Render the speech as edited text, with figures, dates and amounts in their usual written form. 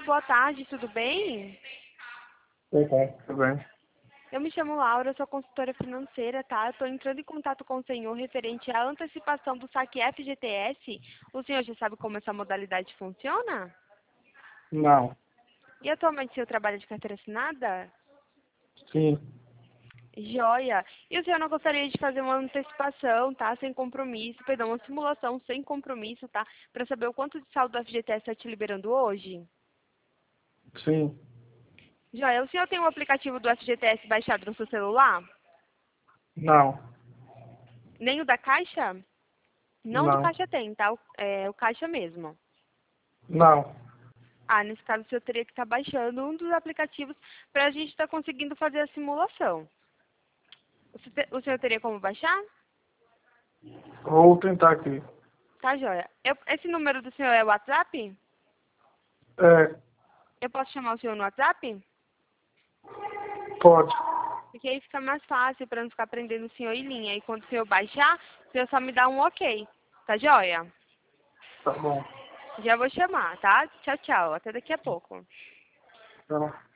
boa tarde, tudo bem? Oi, tá, tudo bem? Eu me chamo Laura, sou consultora financeira, tá? Estou entrando em contato com o senhor referente à antecipação do saque FGTS. O senhor já sabe como essa modalidade funciona? Não. E atualmente o senhor trabalha de carteira assinada? Sim. Joia! E o senhor não gostaria de fazer uma antecipação, tá? Sem compromisso, perdão, uma simulação sem compromisso, tá? Para saber o quanto de saldo do FGTS está te liberando hoje? Sim. Joia, o senhor tem o aplicativo do FGTS baixado no seu celular? Não. Nem o da Caixa? Não do Não. Caixa tem, tá? O Caixa mesmo. Não. Ah, nesse caso o senhor teria que estar baixando um dos aplicativos para a gente estar conseguindo fazer a simulação. O senhor teria como baixar? Vou tentar aqui. Tá, joia. Esse número do senhor é o WhatsApp? É, Eu posso chamar o senhor no WhatsApp? pode. Porque aí fica mais fácil para não ficar prendendo o senhor em linha. E quando o senhor baixar, o senhor só me dá um ok. Tá, joia? Tá bom. Já vou chamar, tá? Tchau, tchau. Até daqui a pouco. Tá bom.